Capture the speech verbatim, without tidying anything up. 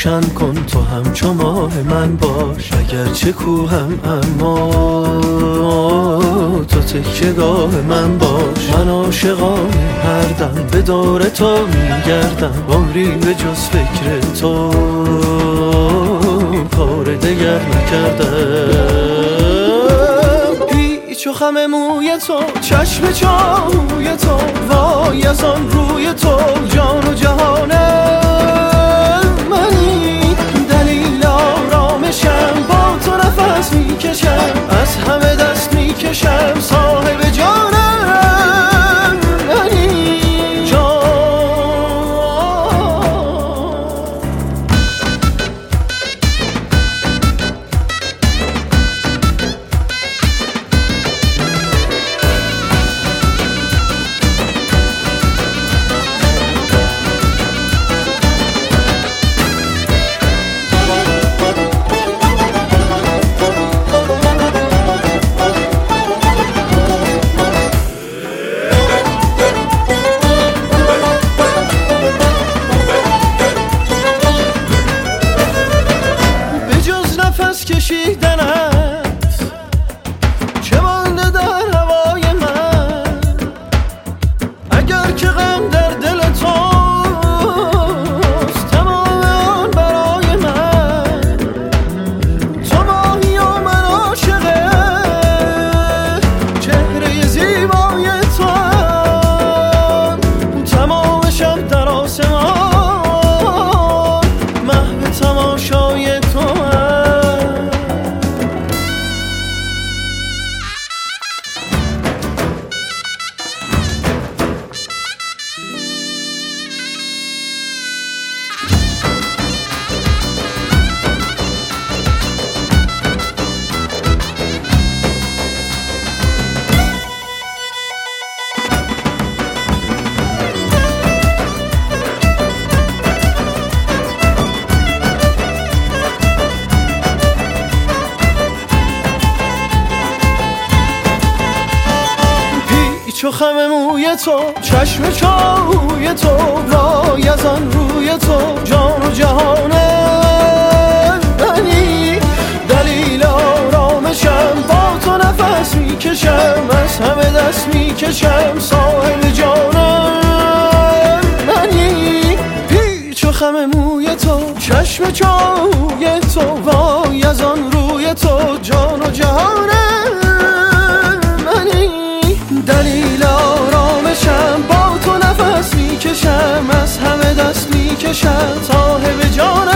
روشن کن تو همچو ماه من باش، اگرچه کوهم اما تو تکیه‌گاه من باش. من عاشقانه هر دم به دور تو میگردم، عمری به جز فکر تو کار دگر نکردم. پیچ و خم موی تو، چشم چاهوی تو، وای از آن روی تو جان و جهانم منی. دلیل آرامشم با تو نفس میکشم، از همه دست میکشم، صاحب جانم منی. جان کشیدنت چه مانده در هوای من، اگر که غم در دل توست تمام آن برای من. تو ماهی و من عاشق چهره زیبای تو هم، تمام شب در آسمان محو تماشای تو هم. چو خم موی تو، چشم چاهوی تو، وای از آن روی تو جان و جهانم منی. دلیل آرامشم با تو نفس میکشم، از همه دست میکشم، صاحب جانم منی. پیچ و خم موی تو، چشم چاهوی تو، وای از آن روی تو جان و جهانم منی. دلیل آرامشم با تو نفس میکشم، از همه دست میکشم، صاحب جانم